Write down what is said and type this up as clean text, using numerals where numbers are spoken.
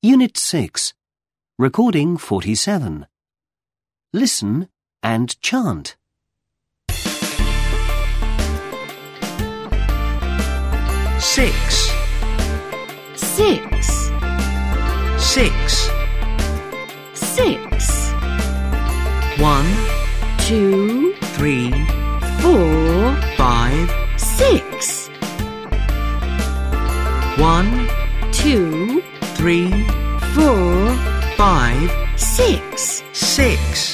Unit 6. Recording 47. Listen and chant. 6 6 6 6 1 2 3 4 5 6 1 2 3 4 5 6 6